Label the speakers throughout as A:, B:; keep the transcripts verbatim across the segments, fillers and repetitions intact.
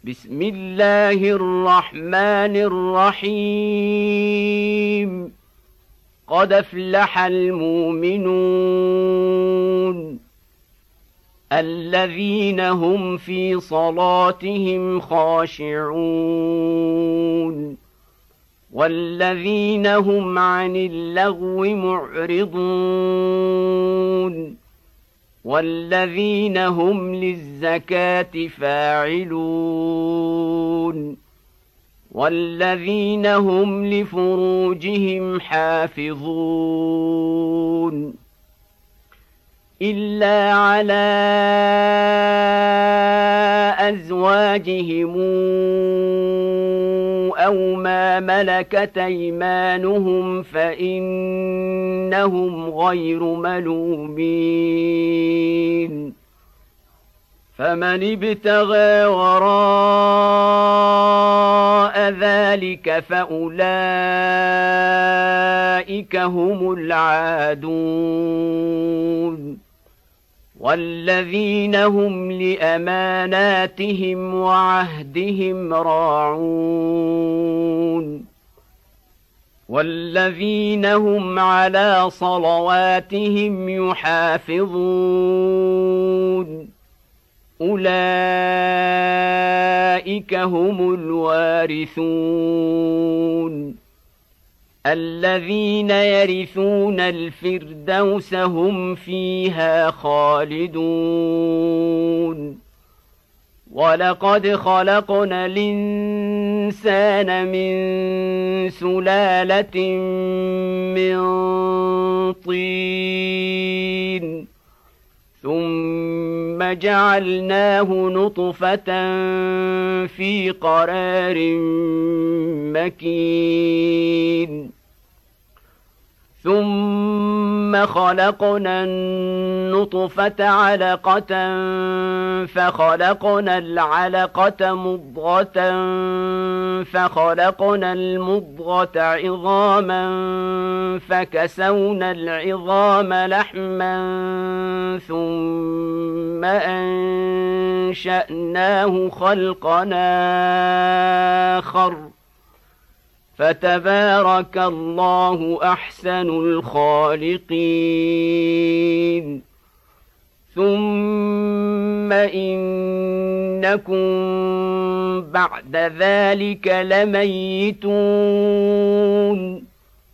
A: بسم الله الرحمن الرحيم قد أفلح المؤمنون الذين هم في صلاتهم خاشعون والذين هم عن اللغو معرضون والذين هم للزكاة فاعلون والذين هم لفروجهم حافظون إلا على أزواجهم أو ما ملكت أيمانهم فإنهم غير ملومين فمن ابتغى وراء ذلك فأولئك هم العادون والذين هم لأماناتهم وعهدهم راعون والذين هم على صلواتهم يحافظون أولئك هم الوارثون الذين يرثون الفردوس هم فيها خالدون ولقد خلقنا الإنسان من سلالة من طين ثم جعلناه نطفة في قرار مكين ثم خلقنا النطفة علقة فخلقنا العلقة مضغة فخلقنا المضغة عظاما فكسونا العظام لحما ثم أنشأناه خلقا آخر فتبارك الله أحسن الخالقين ثم إنكم بعد ذلك لميتون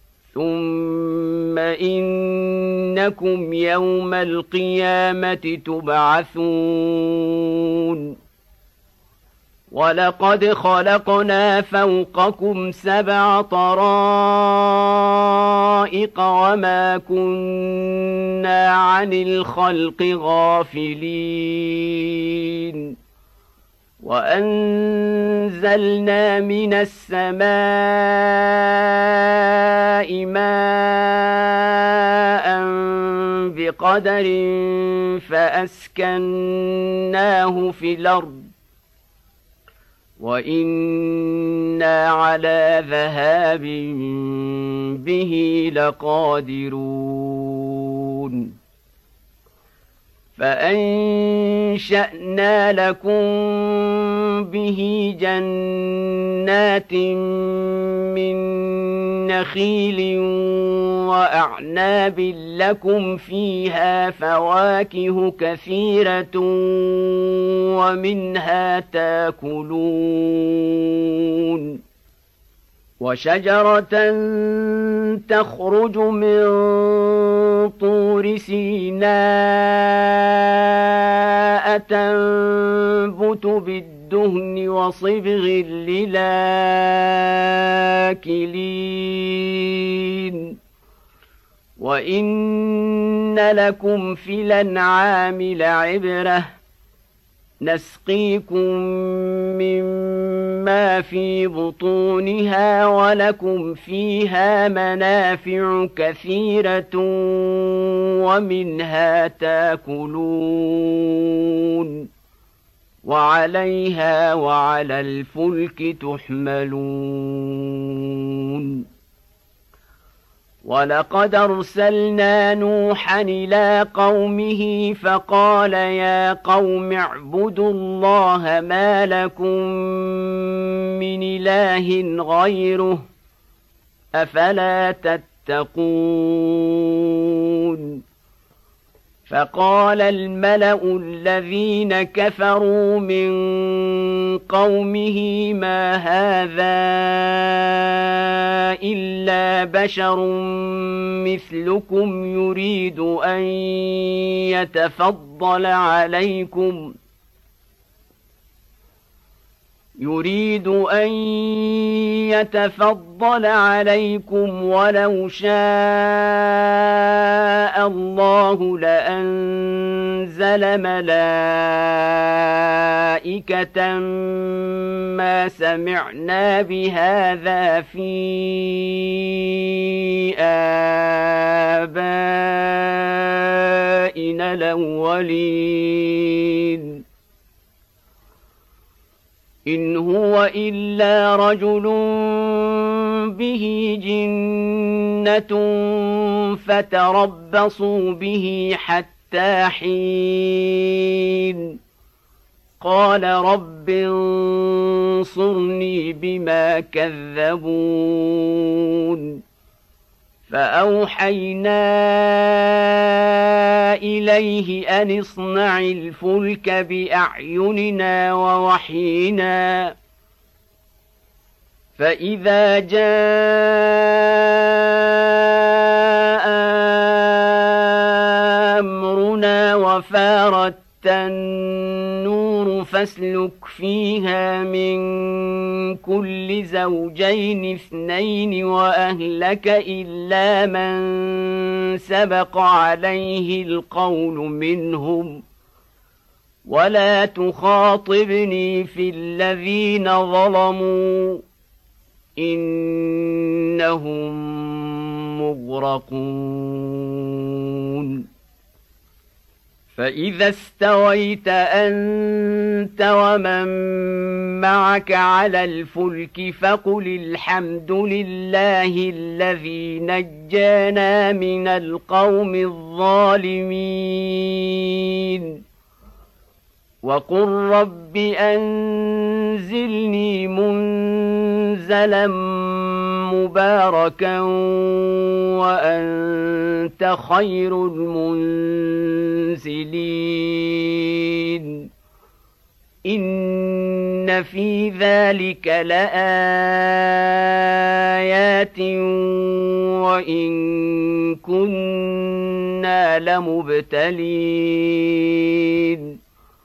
A: ثم إنكم يوم القيامة تبعثون ولقد خلقنا فوقكم سبع طرائق وما كنا عن الخلق غافلين وأنزلنا من السماء ماء بقدر فأسكناه في الأرض وإنا على ذهاب به لقادرون فأنشأنا لكم به جنات من نخيل وأعناب لكم فيها فواكه كثيرة ومنها تاكلون وشجرة تخرج من طور سيناء تنبت بالدهن وصبغ للآكلين وإن لكم في الأنعام لعبرة نسقيكم مما في بطونها ولكم فيها منافع كثيرة ومنها تاكلون وعليها وعلى الفلك تحملون ولقد أرسلنا نوحا إلى قومه فقال يا قوم اعبدوا الله ما لكم من إله غيره أفلا تتقون فقال الملأ الذين كفروا من قومه ما هذا إلا بشر مثلكم يريد أن يتفضل عليكم يريد أن يتفضل عليكم ولو شاء الله لأنزل ملائكة ما سمعنا بهذا في آبائنا الأولين إن هو إلا رجل به جنة فتربصوا به حتى حين قال رب انصرني بما كذبون فأوحينا إليه أن اصنع الفلك بأعيننا ووحينا فإذا جاء أمرنا وفارت النور فاسلك فيها من كل زوجين اثنين وأهلك إلا من سبق عليه القول منهم ولا تخاطبني في الذين ظلموا إنهم مغرقون فإذا استويت أنت ومن معك على الفلك فقل الحمد لله الذي نجانا من القوم الظالمين وقل رب أنزلني منزلا مباركا وأنت خير المنزلين إن في ذلك لآيات وإن كنا لمبتلين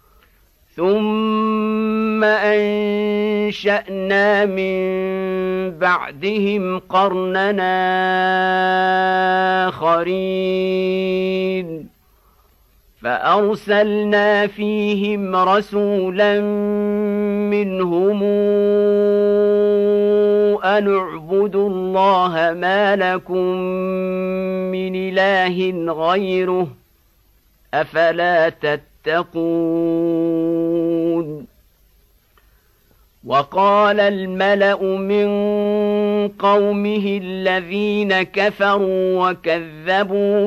A: ثم أنشأنا من بعدهم قرننا آخرين فأرسلنا فيهم رسولا منهم أن اعبدوا الله ما لكم من إله غيره أفلا تتقون وقال الملأ من قومه الذين كفروا وكذبوا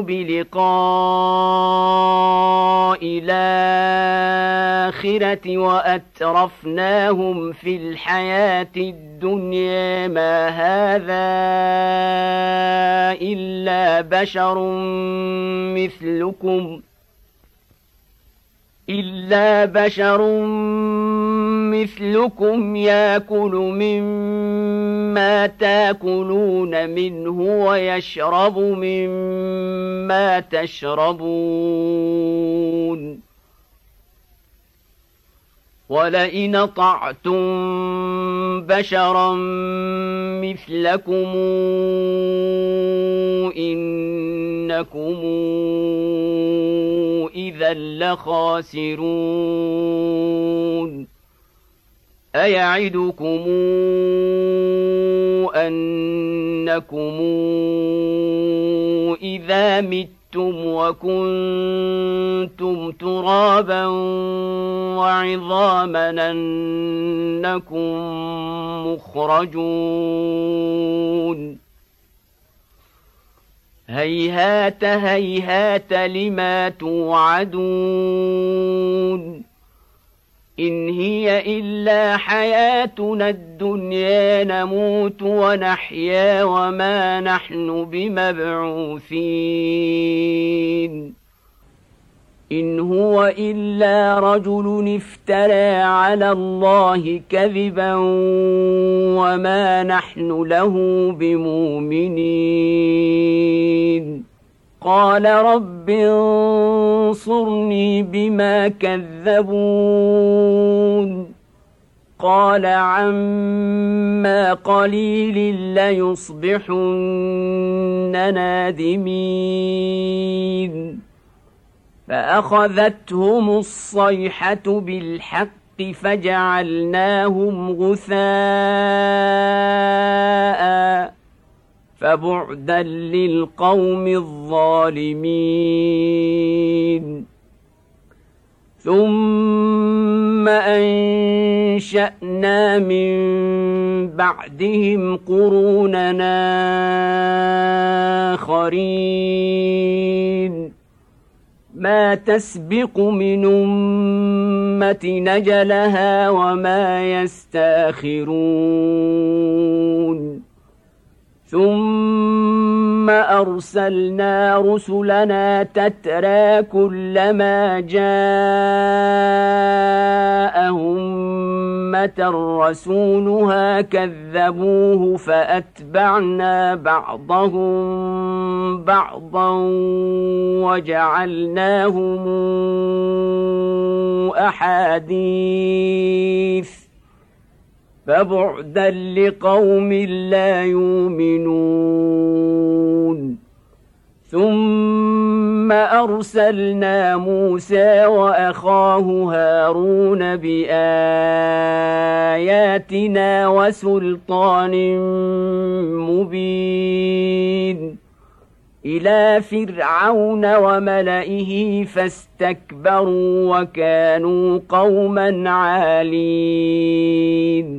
A: بلقاء الآخرة وأترفناهم في الحياة الدنيا ما هذا إلا بشر مثلكم إلا بشر مثلكم يأكل مما تأكلون منه ويشرب مما تشربون ولئن أطعتم بشرا مثلكم إنكم إذا لخاسرون أيعدكم أنكم إذا متم وكنتم ترابا وعظاما أنكم مخرجون هيهات هيهات لما توعدون إن هي إلا حياتنا الدنيا نموت ونحيا وما نحن بمبعوثين إن هو إلا رجل افترى على الله كذبا وما نحن له بمؤمنين قال رب انصرني بما كذبون قال عما قليل ليصبحن نادمين فأخذتهم الصيحة بالحق فجعلناهم غثاء فبعدا للقوم الظالمين ثم أنشأنا من بعدهم قروننا آخرين ما تسبق من أمة نجلها وما يستاخرون ثم أرسلنا رسلنا تترى كلما جاءهم أمة رسولها كذبوه فأتبعنا بعضهم بعضا وجعلناهم أحاديث فبعدا لقوم لا يؤمنون ثم أرسلنا موسى وأخاه هارون بآياتنا وسلطان مبين إلى فرعون وملئه فاستكبروا وكانوا قوما عالين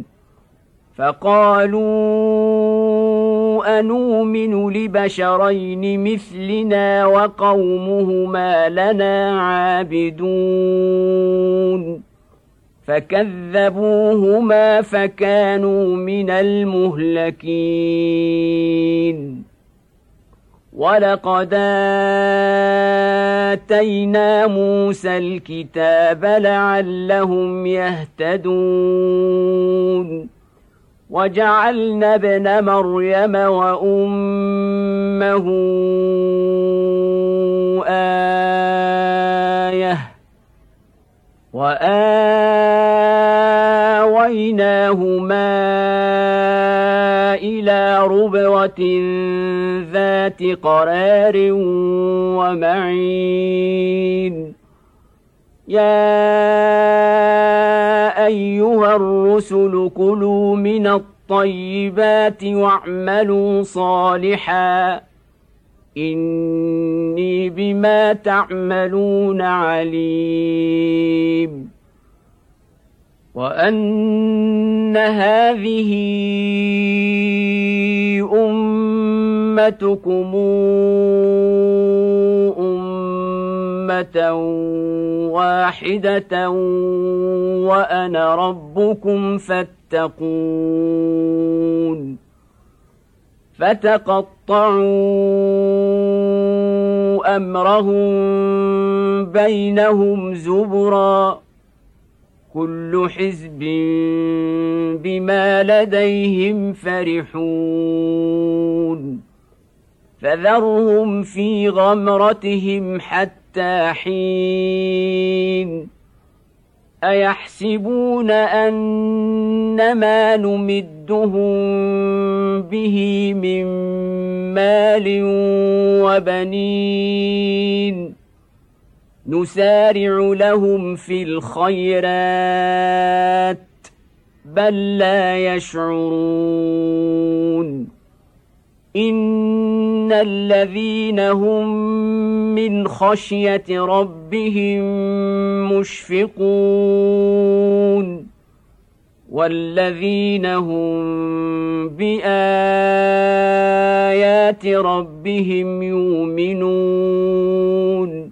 A: فقالوا أنؤمن لبشرين مثلنا وقومهما لنا عابدون فكذبوهما فكانوا من المهلكين ولقد آتينا موسى الكتاب لعلهم يهتدون وجعلنا ابن مريم وأمه آية وآويناهما إلى ربوة ذات قرار ومعين يا أيها الرسل كلوا من الطيبات واعملوا صالحا إني بما تعملون عليم وأن هذه أمتكم أمة واحدة وأنا ربكم فاتقون فتقطعوا أمرهم بينهم زبرا كل حزب بما لديهم فرحون فذرهم في غمرتهم حتى حين أيحسبون أنما نمدهم به من مال وبنين نسارع لهم في الخيرات بل لا يشعرون إن الذين هم من خشية ربهم مشفقون والذين هم بآيات بآيات ربهم يؤمنون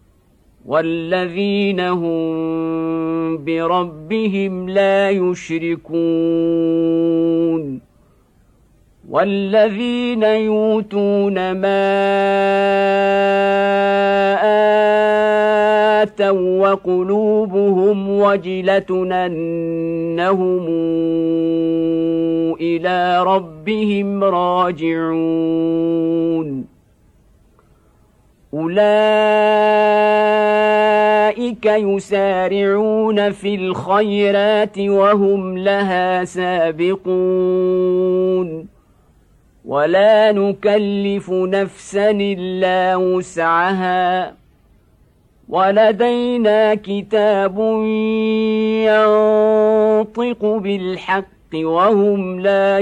A: والذين هم بربهم لا يشركون والذين يؤتون ما آتوا وقلوبهم وجلة أنهم إلى ربهم راجعون أولئك يسارعون في الخيرات وهم لها سابقون ولا نكلف نفسا إلا وسعها ولدينا كتاب ينطق بالحق وهم لا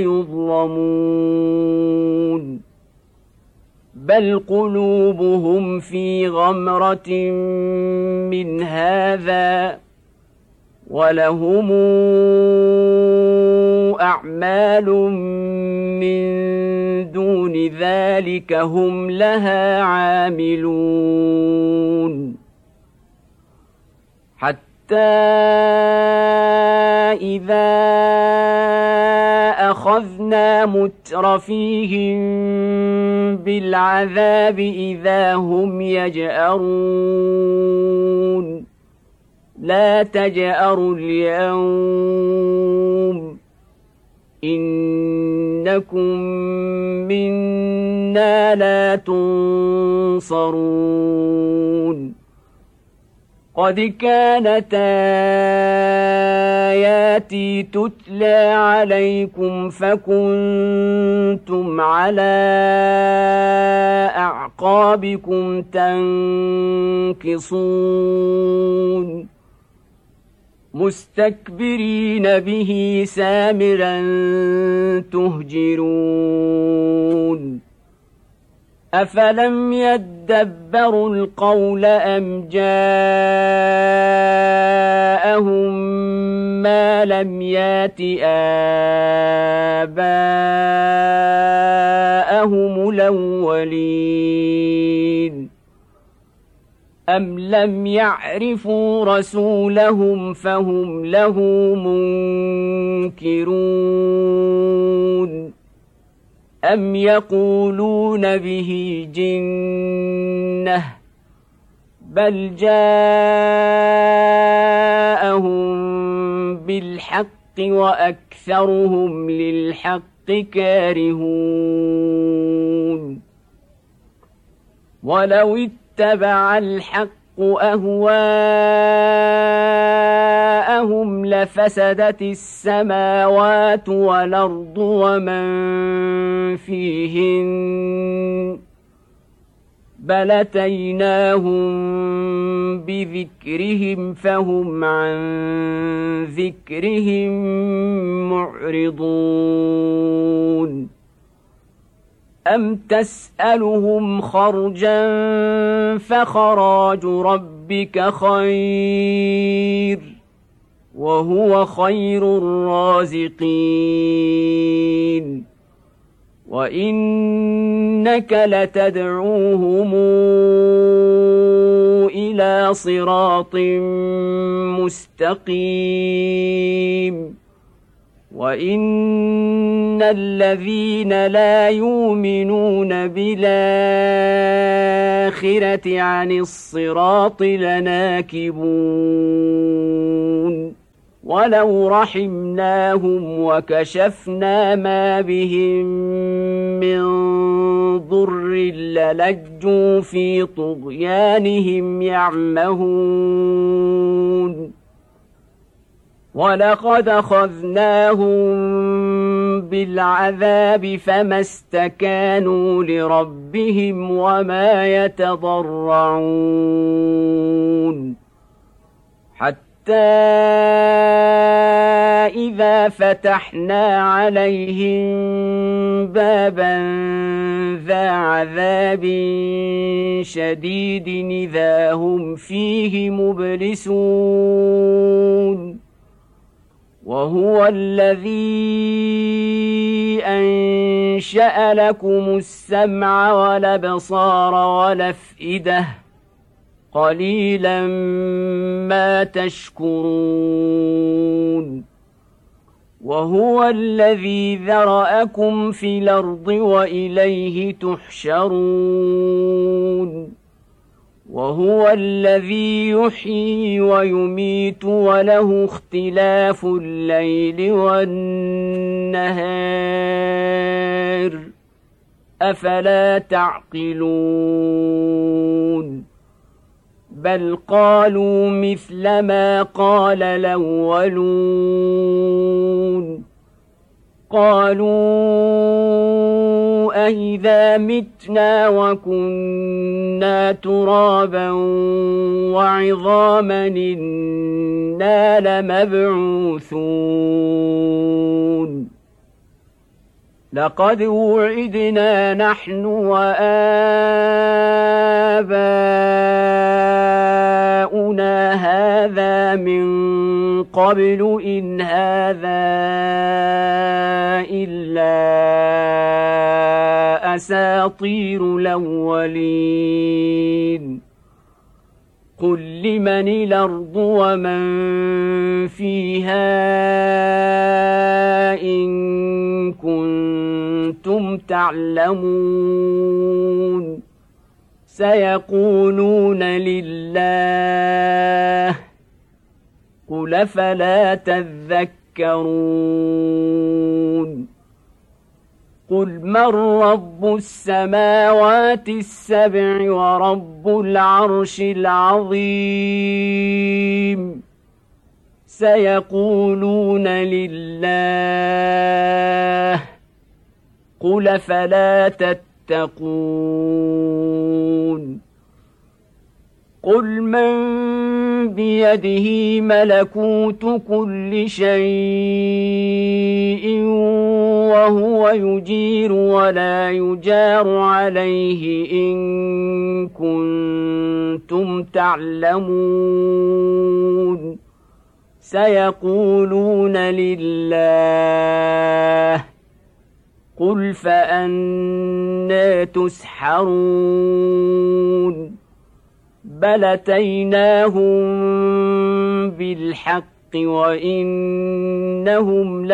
A: يظلمون بل قلوبهم في غمرة من هذا ولهم أعمال من دون ذلك هم لها عاملون حتى إذا أخذنا مترفيهم بالعذاب إذا هم يجأرون لا تجأروا اليوم إنكم منا لا تنصرون قد كانت آياتي تتلى عليكم فكنتم على أعقابكم تنكصون مستكبرين به سامرا تهجرون أفلم يدبروا القول أم جاءهم ما لم يات آباءهم الأولين أم لم يعرفوا رسولهم فهم له منكرون أم يقولون به جنة بل جاءهم بالحق وأكثرهم للحق كارهون ولو اتبع الحق أهواءهم لفسدت السماوات والأرض ومن فيهن بل أتيناهم بذكرهم فهم عن ذكرهم معرضون أم تسألهم خرجا فخراج ربك خير وهو خير الرازقين وإنك لتدعوهم إلى صراط مستقيم وإن الذين لا يؤمنون بالآخرة عن الصراط لناكبون ولو رحمناهم وكشفنا ما بهم من ضر للجوا في طغيانهم يعمهون ولقد أخذناهم بالعذاب فما استكانوا لربهم وما يتضرعون حتى إذا فتحنا عليهم بابا ذا عذاب شديد إذا هم فيه مبلسون وهو الذي أنشأ لكم السمع والأبصار والأفئدة قليلا ما تشكرون وهو الذي ذرأكم في الأرض وإليه تحشرون وهو الذي يحيي ويميت وله اختلاف الليل والنهار أفلا تعقلون بل قالوا مثل ما قال الأولون قالوا أإذا متنا وكنا ترابا وعظاما إنا لمبعوثون لقد وعدنا نحن وآباؤنا هذا من قبل إن هذا إلا أساطير الأولين قل لمن الأرض ومن فيها إن كنتم تعلمون سيقولون لله قل فلا تذكرون قل من رب السماوات السبع ورب العرش العظيم سيقولون لله قل فلا تتقون قل من بيده ملكوت كل شيء وهو يجير ولا يجار عليه إن كنتم تعلمون سيقولون لله قل فأنى تسحرون بل أتيناهم بالحق وإنهم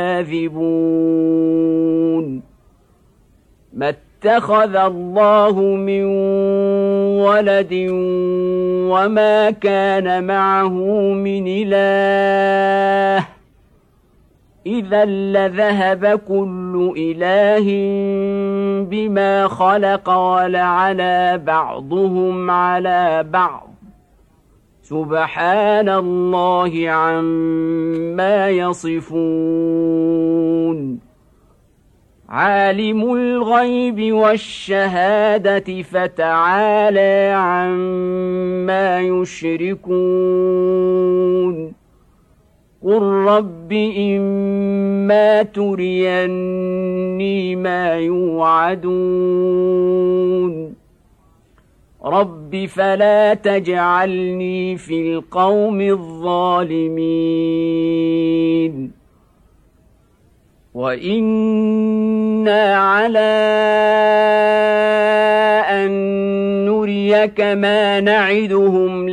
A: لكاذبون ما اتخذ الله من ولد وما كان معه من إله إذا لذهب كل إله بما خلق ولعلى بعضهم على بعض سبحان الله عما يصفون عالم الغيب والشهادة فتعالى عما يشركون قل رب إما تريني ما يوعدون رب فلا تجعلني في القوم الظالمين وإنا على أن نريك ما نعدهم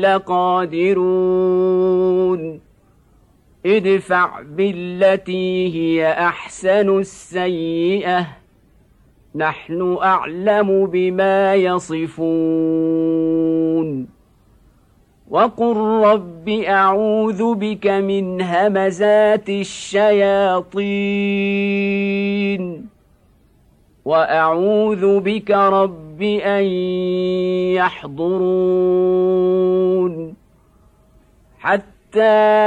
A: لقادرون ادفع بالتي هي أحسن السيئة نحن أعلم بما يصفون وقل رب أعوذ بك من همزات الشياطين وأعوذ بك رب أن يحضرون حتى حتى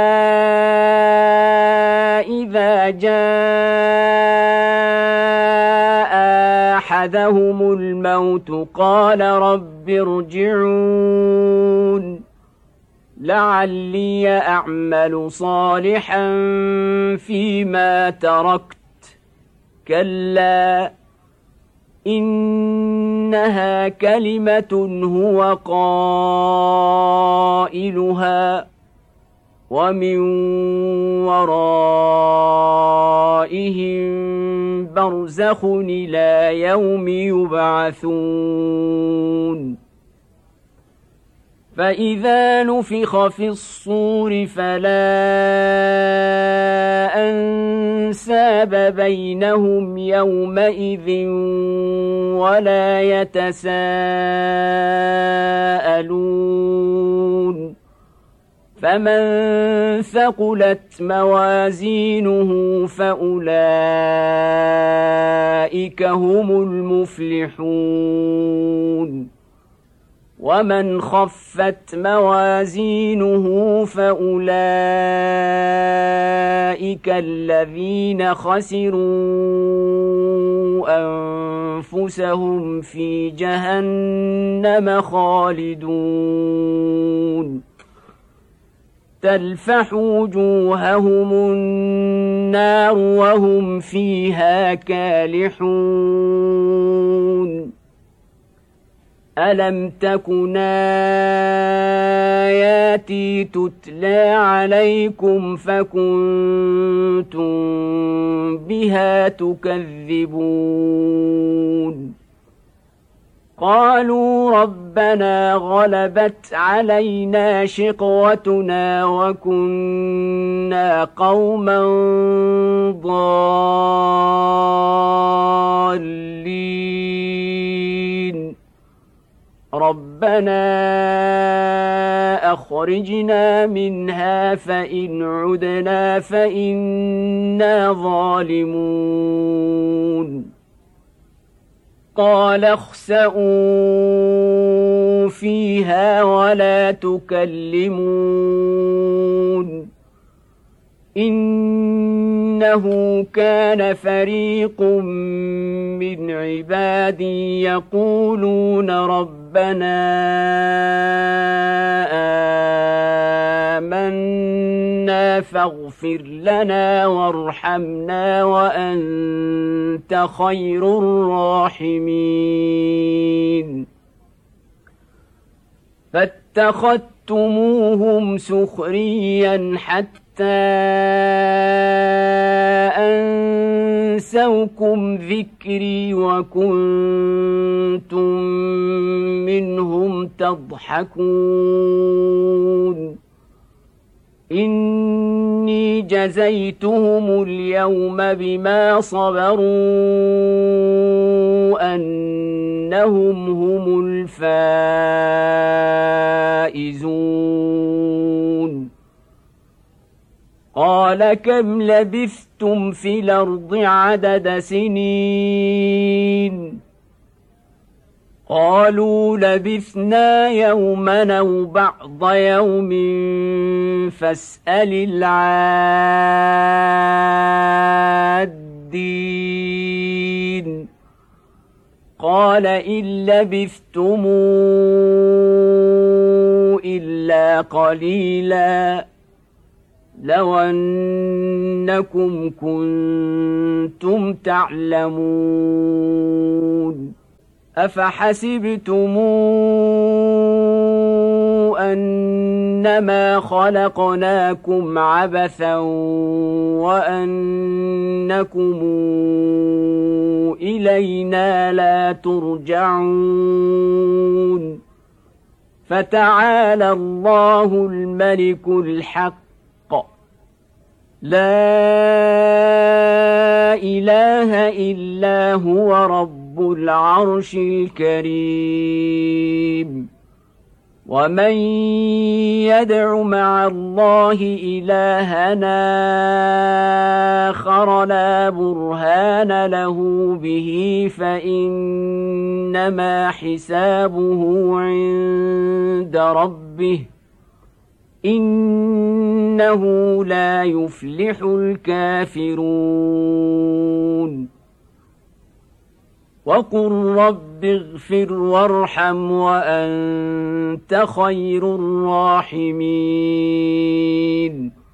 A: إذا جاء أحدهم الموت قال رب ارجعون لعلي أعمل صالحا فيما تركت كلا إنها كلمة هو قائلها ومن ورائهم برزخ إلى يوم يبعثون فإذا نفخ في الصور فلا أنساب بينهم يومئذ ولا يتساءلون فمن ثقلت موازينه فأولئك هم المفلحون ومن خفت موازينه فأولئك الذين خسروا أنفسهم في جهنم خالدون تلفح وجوههم النار وهم فيها كالحون ألم تكن آياتي تتلى عليكم فكنتم بها تكذبون قالوا ربنا غلبت علينا شقوتنا وكنا قوما ضالين ربنا أخرجنا منها فإن عدنا فإنا ظالمون قال اخسئوا فيها ولا تكلمون إنه كان فريق من عبادي يقولون ربنا آمنا فاغفر لنا وارحمنا وأنت خير الراحمين فاتخذتموهم سخريا حتى أنسوكم ذكري وكنتم منهم تضحكون إني جزيتهم اليوم بما صبروا أنهم هم الفائزون قال كم لبثتم في الأرض عدد سنين قالوا لبثنا يوما أو بعض يوم فاسأل العادين قال إن لبثتم إلا قليلا لو أنكم كنتم تعلمون أفحسبتم أنما خلقناكم عبثا وأنكم إلينا لا ترجعون فتعالى الله الملك الحق لا إله إلا هو رب العرش الكريم ومن يدع مع الله إلهنا آخر لا برهان له به فإنما حسابه عند ربه إنه لا يفلح الكافرون وقل رب اغفر وارحم وأنت خير الراحمين